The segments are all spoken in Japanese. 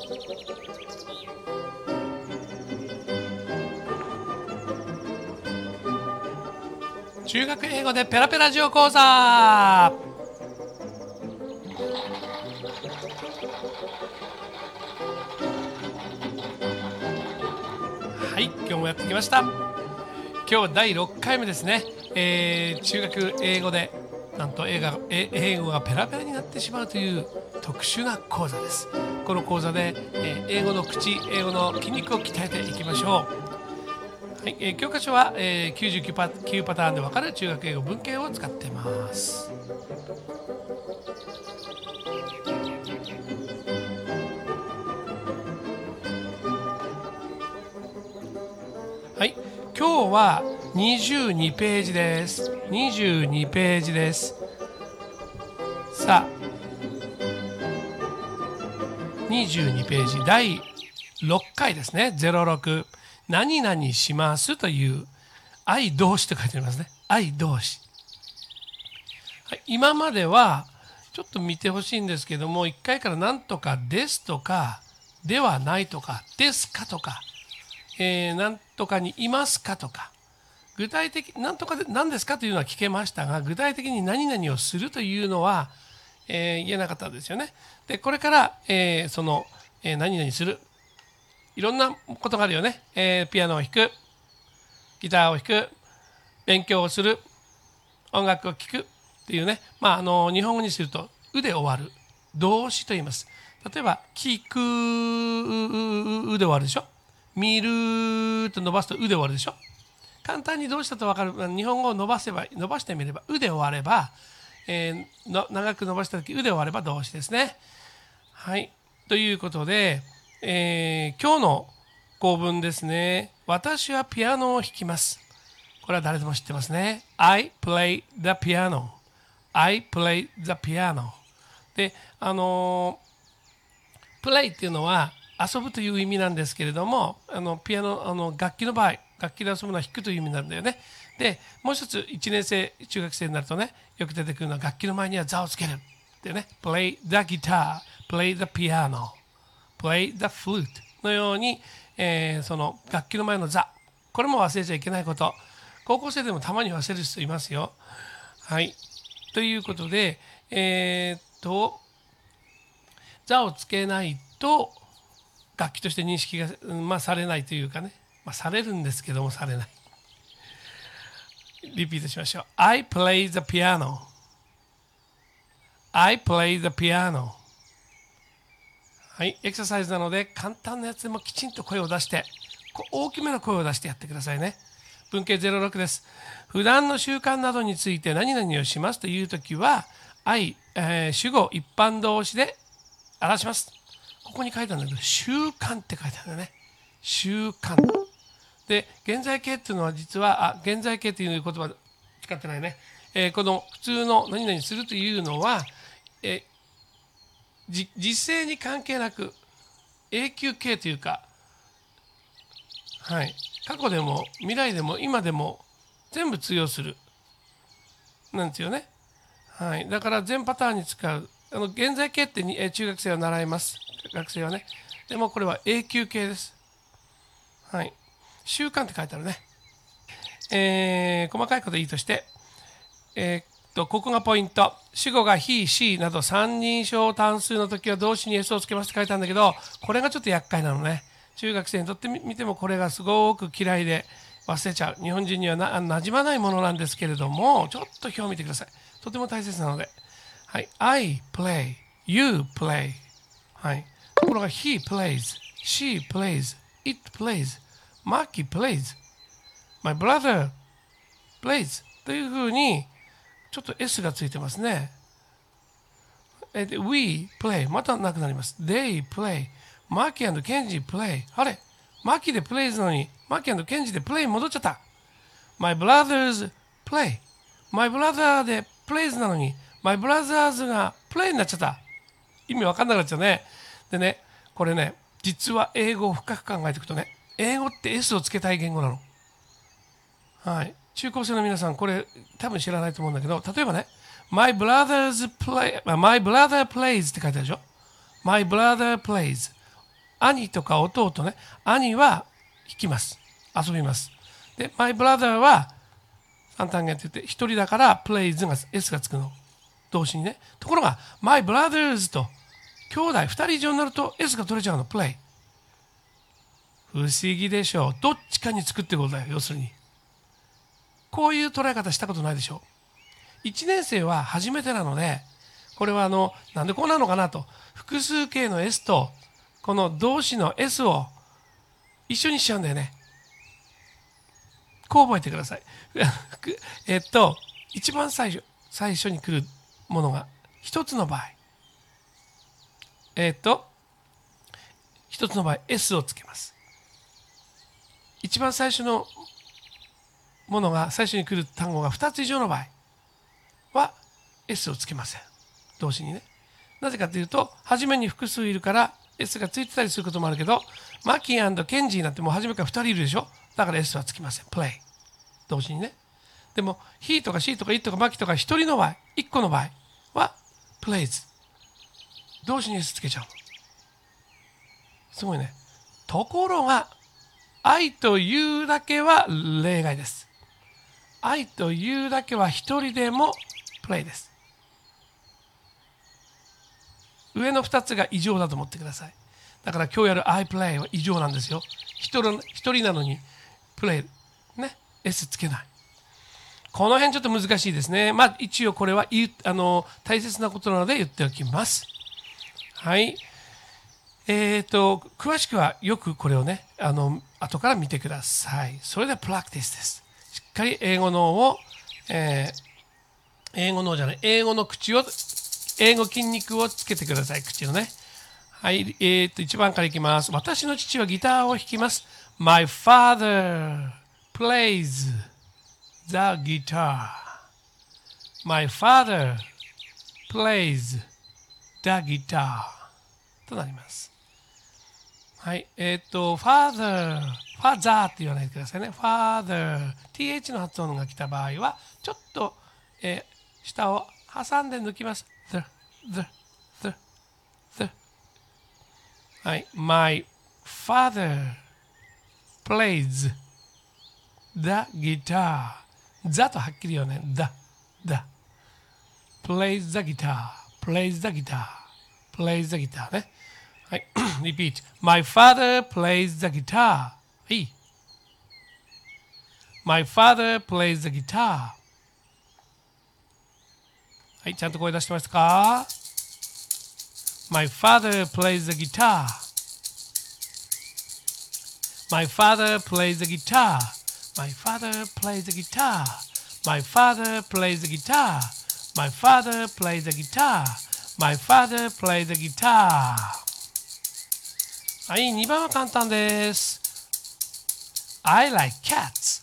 中学英語でペラペラジオ講座。はい、今日もやってきました。今日第6回目ですね。中学英語でなんと英語がペラペラになってしまうという特殊な講座です。この講座で、英語の英語の筋肉を鍛えていきましょう。はい、教科書は、99パターンで分かる中学英語文系を使っています。はい、今日は22ページです。22ページです。さあ、22ページ第6回ですね。06。何々しますという愛動詞と書いてありますね。愛動詞。はい、今まではちょっと見てほしいんですけども、1回からなんとかですとか、ではないとか、ですかとか、なんとかにいますかとか、具体的なんとかで何ですかというのは聞けましたが、具体的に何々をするというのは、言えなかったんですよね。で、これから、何々する、いろんなことがあるよね。ピアノを弾く、ギターを弾く、勉強をする、音楽を聴くっていうね。日本語にすると「う」で終わる動詞と言います。例えば「聞く」「う」で終わるでしょ。見ると伸ばすと「う」で終わるでしょ。簡単にどうしたと分かる。日本語を伸ばしてみれば「う」で終われば、長く伸ばした時「う」で終われば動詞ですね。はい。ということで、今日の構文ですね。私はピアノを弾きます。これは誰でも知ってますね。I play the piano. I play the piano. で、play っていうのは遊ぶという意味なんですけれども、ピアノ、楽器の場合、楽器で遊ぶのは弾くという意味なんだよね。で、もう一つ1年生、中学生になるとね、よく出てくるのは楽器の前には座をつける。ってね、play the guitar, play the piano.Play the flute のように、その楽器の前の座、これも忘れちゃいけないこと。高校生でもたまに忘れる人いますよ。はい。ということで、座をつけないと楽器として認識が、されないというかね、されるんですけどもされない。リピートしましょう。I play the piano. I play the piano.はい、エクササイズなので簡単なやつでもきちんと声を出して、大きめの声を出してやってくださいね。文系06です。普段の習慣などについて何々をしますというときは、主語一般動詞で表します。ここに書いてあるんだけど、習慣って書いてあるんだね。習慣。で、現在形っていうのは実は、現在形という言葉使ってないね。この普通の何々するというのは、時勢に関係なく永久形というか、はい、過去でも未来でも今でも全部通用するなんですよね。はい、だから全パターンに使う。現在形って中学生は習います。学生はね。でもこれは永久形です。はい。習慣って書いてあるね。細かいこといいとして、ここがポイント。主語がhe、she など三人称単数の時は動詞に s をつけますって書いてあるんだけど、これがちょっと厄介なのね。中学生にとってみてもこれがすごく嫌いで忘れちゃう。日本人には馴染まないものなんですけれども、ちょっと表を見てください。とても大切なので。はい。I play, you play. はい。ところが he plays, she plays, it plays, Maki plays, my brother plays というふうにちょっと S がついてますね。We play またなくなります。They play マキ&ケンジ play あれマキで plays なのにマキ&ケンジで play 戻っちゃった。My brothers play My brother で plays なのに My brothers が play になっちゃった。意味わかんなくなっちゃうね。でね、これね、実は英語を深く考えていくとね、英語って S をつけたい言語なの。はい。中高生の皆さん、これ多分知らないと思うんだけど、例えばね、My brother plays って書いてあるでしょ。My brother plays 兄とか弟ね、兄は弾きます。遊びます。で、my brother は三単元って言って一人だから plays が S がつくの。動詞にね。ところが my brothers と兄弟2人以上になると S が取れちゃうの。play。不思議でしょう。どっちかにつくってことだよ。要するに。こういう捉え方したことないでしょう。1年生は初めてなので、これはなんでこうなのかなと。複数形の S とこの動詞の S を一緒にしちゃうんだよね。こう覚えてください。一番最初に来るものが一つの場合。一つの場合 S をつけます。一番最初のものが最初に来る単語が2つ以上の場合は S をつけません。動詞にね。なぜかというと、初めに複数いるから S がついてたりすることもあるけど、マキー&ケンジーなんてもう初めから2人いるでしょ。だから S はつきません。play。動詞にね。でも、he とか she とか it とかマキとか1人の場合、1個の場合は plays。動詞に S つけちゃうの。すごいね。ところが、I と you だけは例外です。I と you だけは一人でも play です。上の2つが異常だと思ってください。だから今日やる I play は異常なんですよ。一人なのに play ね S つけない。この辺ちょっと難しいですね。まあ一応これは大切なことなので言っておきます。はい。詳しくはよくこれをね後から見てください。それではプラクティスです。しっかり英語の英語筋肉をつけてください。口のね。はい。1番からいきます。私の父はギターを弾きます。My father plays the guitar. My father plays the guitar. となります。はい。father って言わないでくださいね。father th の発音が来た場合は、ちょっと、下を挟んで抜きます。the はい。My father plays the guitar. the とはっきり言うね。the plays the guitar. plays the guitar ね。はい。repeat. My father plays the guitar. はい。My father plays the guitar. はい。ちゃんと声出してますか？ My father plays the guitar. My father plays the guitar. My father plays the guitar. My father plays the guitar. My father plays the guitar. My father plays the guitar. はい、2番は簡単です。I like cats.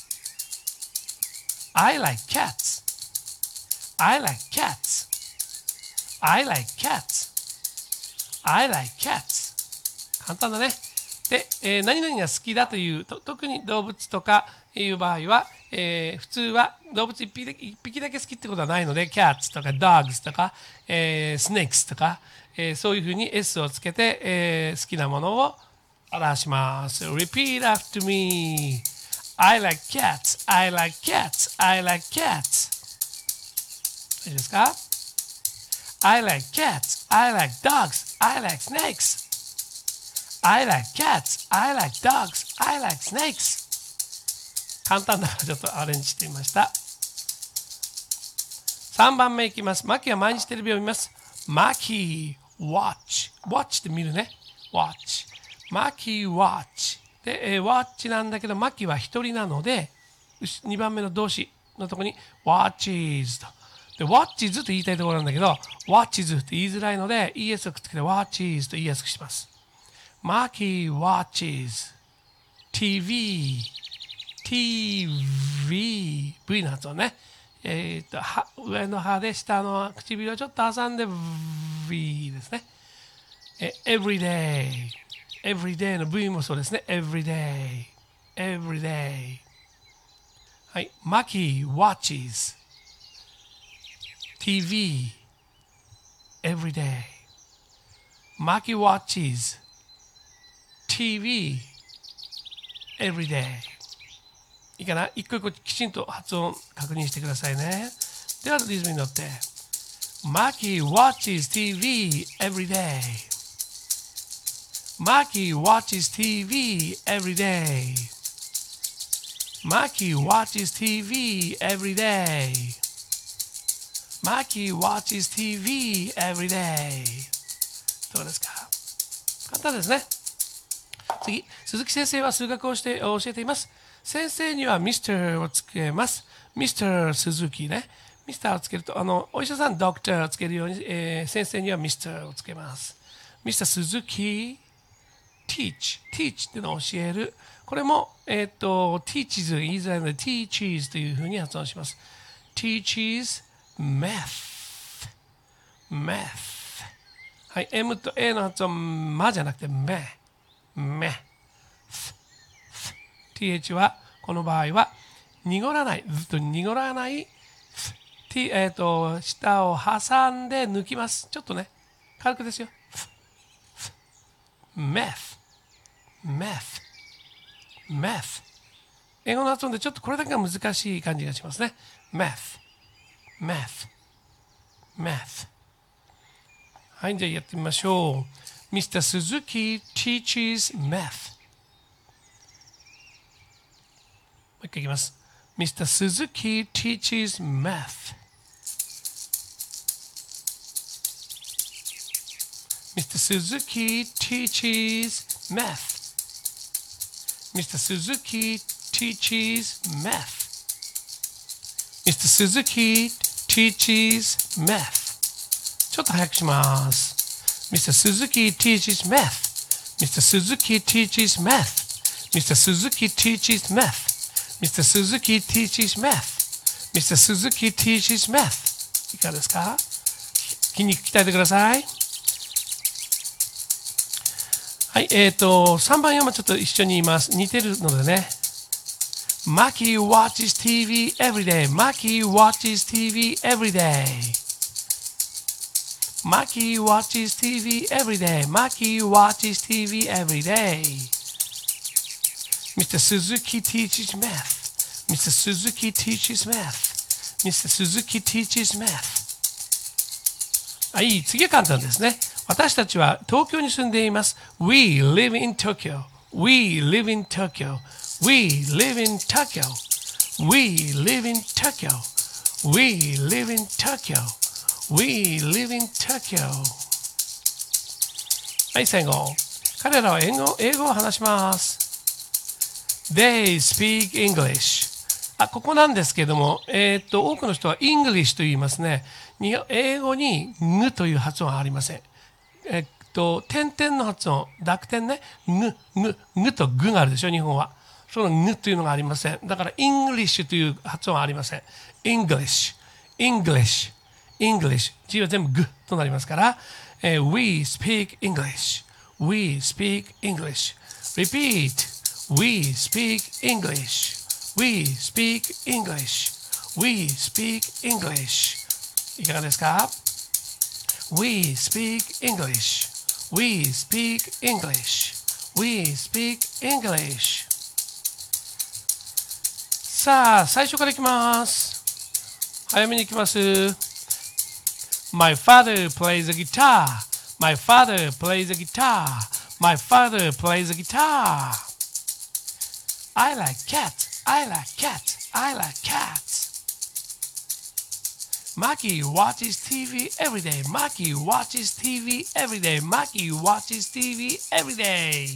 I like cats. I like cats. I like cats. I like cats. 簡単だね。で、何々が好きだという特に動物とかいう場合は、普通は動物一匹だけ好きってことはないので cats とか dogs とか、snakes とか、そういうふうに S をつけて、好きなものを表します。Repeat after me. I like cats. I like cats. I like cats. いいですか？ I like cats. I like dogs. I like snakes. I like cats. I like dogs. I like snakes. 簡単だからちょっとアレンジしてみました。3番目いきます。マキは毎日テレビを見ます。マキ watch。watch って見るね。watch。マキ watch。で、watch なんだけど、マキは一人なので、2番目の動詞のところに watches と。で、watches と言いたいところなんだけど、watches って言いづらいので、es をくっつけて watches と言いやすくします。マキ watches TV。TV。V の発音ね。上の歯で下の唇をちょっと挟んで V ですね。every day。every day の V もそうですね。every day。every day。はい。マキ watches TV every day。マキ watches TV every day。いいかな？一個一個きちんと発音確認してくださいね。ではリズムに乗って。Maki watches TV every day. Maki watches TV every day. Maki watches TV every day. Maki watches TV every day. どうですか？簡単ですね。次、鈴木先生は数学を教えています。先生には Mr. をつけます。Mr. 鈴木ね。Mr. をつけると、お医者さん、Doctor をつけるように、先生には Mr. をつけます。Mr. 鈴木 teach っていうのを教える。これも、teaches 言いづらいので teaches というふうに発音します。teaches math。はい、M と A の発音、まじゃなくて、め。th は、この場合は、濁らない、ずっと濁らない、下を挟んで抜きます。ちょっとね、軽くですよ。meth。英語の発音でちょっとこれだけが難しい感じがしますね。meth。はい、じゃあやってみましょう。Mr. Suzuki teaches math。もう一回いきます。Mr. Suzuki teaches math。Mr. Suzuki teaches math. Mr. Suzuki teaches math. Mr. Suzuki teaches math. ちょっと早くします。Mr. Suzuki teaches math. Mr. Suzuki teaches math. Mr. Suzuki teaches math. Mr. Suzuki teaches math. Mr. Suzuki teaches math. いかがですか？筋肉鍛えてください。はい、3番4番ちょっと一緒に言います。似てるのでね。Maki watches TV every day. Maki watches TV every day. Maki watches TV every day. Maki watches TV every day. Mr. Suzuki teaches math. Mr. Suzuki teaches math. Mr. Suzuki teaches math. はい、次は簡単ですね。私たちは東京に住んでいます。We live in Tokyo. We live in Tokyo. We live in Tokyo. We live in Tokyo. We live in Tokyo. We live in Tokyo. はい、最後。彼らは英語を話します。They speak English. ここなんですけども、多くの人は English と言いますね。英語にぬという発音はありません。点々の発音、濁点ね、ぬとぐがあるでしょ、日本は。そのぬというのがありません。だから、English という発音はありません。English。字は全部ぐとなりますから、We speak English. We speak English. Repeat. We speak English. We speak English. We speak English. いかがですか？ We speak English. We speak English. We speak English. さあ、最初からいきます。早めにいきます。My father plays the guitar. My father plays the guitar. My father plays the guitar. I like cats. I like cats. I like cats. Maki watches TV every day. Maki watches TV every day. Maki watches TV every day.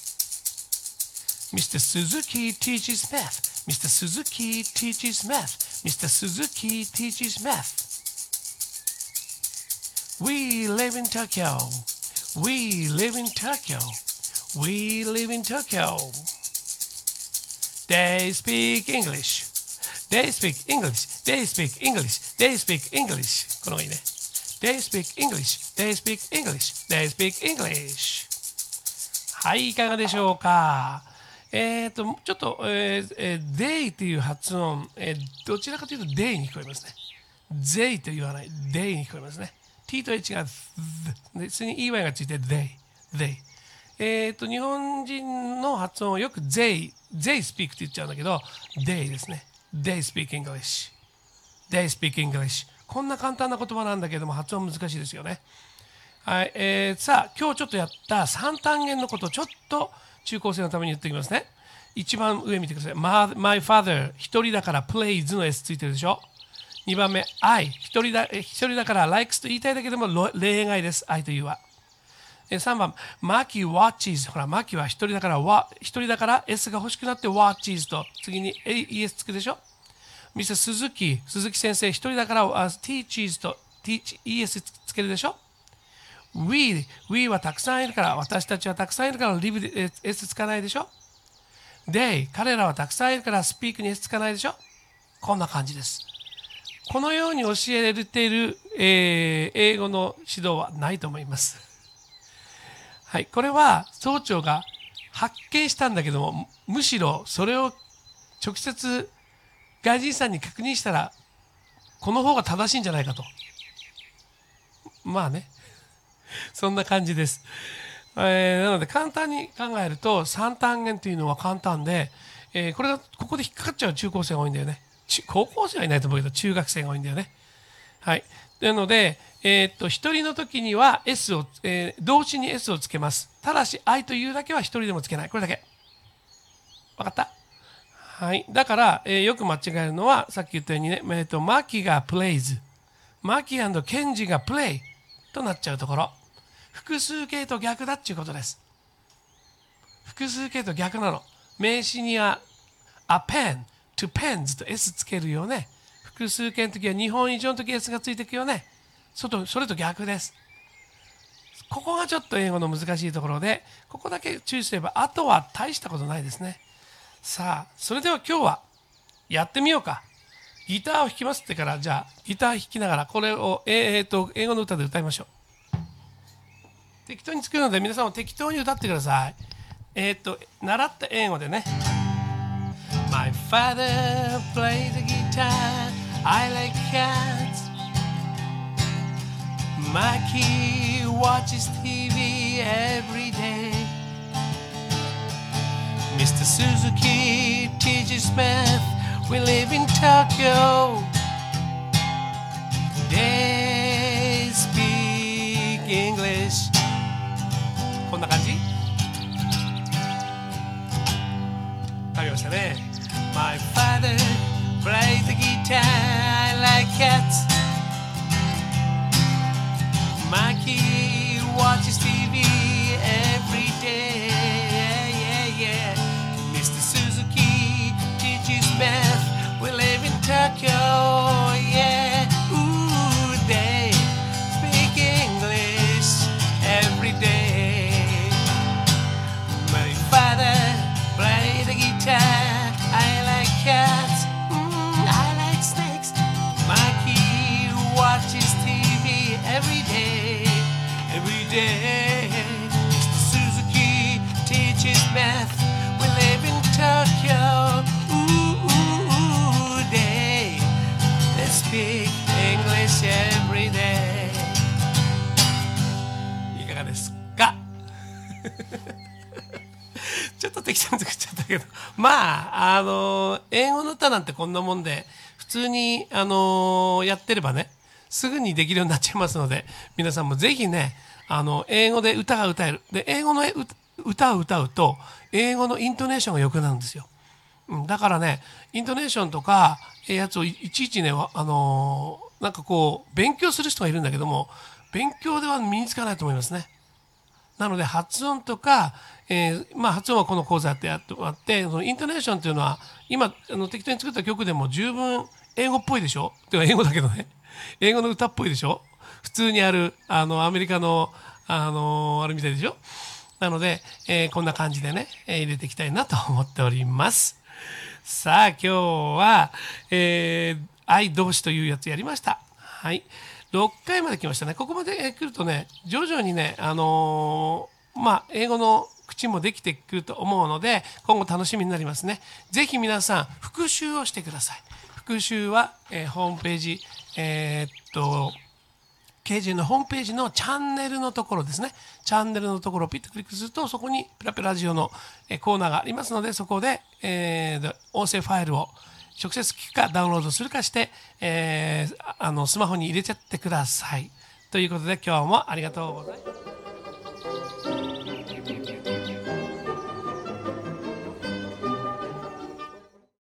Mr. Suzuki teaches math. Mr. Suzuki teaches math. Mr. Suzuki teaches math. We live in Tokyo. We live in Tokyo. We live in Tokyo. They speak English. They speak English. They speak English. They speak English. この方がいいね。They speak English. They speak English. They speak English. はい、いかがでしょうか。ちょっと、they という発音、どちらかというと they に聞こえますね。they と言わない。they に聞こえますね。t と h が 普通に ey がついて they。 日本人の発音をよく they speak って言っちゃうんだけど、they ですね。they speak English。they speak English。こんな簡単な言葉なんだけども発音難しいですよね。はい、さあ今日ちょっとやった三単元のことをちょっと中高生のために言っておきますね。一番上見てください。My father 一人だから plays の S ついてるでしょ。2番目 I 一人だから likes と言いたいだけでも例外です。I というは。3番 Maki watches ほら Maki は一人だから S が欲しくなって watches と次に ES つくでしょ。Mr. 鈴木先生一人だから teaches と ES つけるでしょ。We はたくさんいるから私たちはたくさんいるから live で S つかないでしょ。They 彼らはたくさんいるから speak に S つかないでしょ。こんな感じです。このように教えられている、英語の指導はないと思います。はい、これは総長が発見したんだけども、むしろそれを直接外人さんに確認したらこの方が正しいんじゃないかと。まあね、そんな感じです。なので簡単に考えると三単元というのは簡単で、これがここで引っかかっちゃう中高生が多いんだよね。高校生はいないと思うけど中学生が多いんだよね。はい。なので、一人の時には S を、動詞に S をつけます。ただし I というだけは一人でもつけない。これだけ。わかった？はい。だから、よく間違えるのはさっき言ったようにね、マキが plays、マキ&ケンジが play となっちゃうところ。複数形と逆だっていうことです。複数形と逆なの。名詞には a pen to pens と S つけるよね。複数形の時は2本以上の時 S がついていくよね。それと逆です。ここがちょっと英語の難しいところで、ここだけ注意すれば、あとは大したことないですね。さあ、それでは今日はやってみようか。ギターを弾きますってから、じゃあギター弾きながらこれを、英語の歌で歌いましょう。適当に作るので皆さんも適当に歌ってください。習った英語でね。My father plays the guitar, I like cats. Maki watches TV every day. Mr. Suzuki teaches math, we live in Tokyo. They speak English. こんな感じ？ありましたね。My father plays the guitar, I like cats. Maki watches TV every day. Mr. Suzuki teaches math, we live in Tokyo. Yeah, ooh, they speak English every day. My father plays the guitar, I like cats, I like snakes. Maki watches TV every day, every day. Mr. Suzuki teaches math, we live in Tokyo. Ooh, they speak English every day. いかがですか？ちょっと適当に作っちゃったけど、まあ英語の歌なんてこんなもんで普通にやってればねすぐにできるようになっちゃいますので、皆さんもぜひね英語で歌が歌えるで、英語の歌を歌うと英語のイントネーションが良くなるんですよ。だからねイントネーションとかやつをいちいちねなんかこう勉強する人がいるんだけども、勉強では身につかないと思いますね。なので発音とか、発音はこの講座でやってもらって、そのイントネーションというのは今適当に作った曲でも十分英語っぽいでしょ。てか英語だけどね、英語の歌っぽいでしょ。普通にあるアメリカのあれみたいでしょ。なので、こんな感じでね、入れていきたいなと思っております。さあ今日は、愛動詞というやつやりました。はい。6回まで来ましたね。ここまで来るとね、徐々にね、英語の口もできてくると思うので、今後楽しみになりますね。ぜひ皆さん、復習をしてください。復習は、ホームページ、 KJ のホームページのチャンネルのところですね、チャンネルのところをピッとクリックすると、そこにペラペラジオのコーナーがありますので、そこで、音声ファイルを直接聞くかダウンロードするかして、スマホに入れちゃってください。ということで今日もありがとうございます。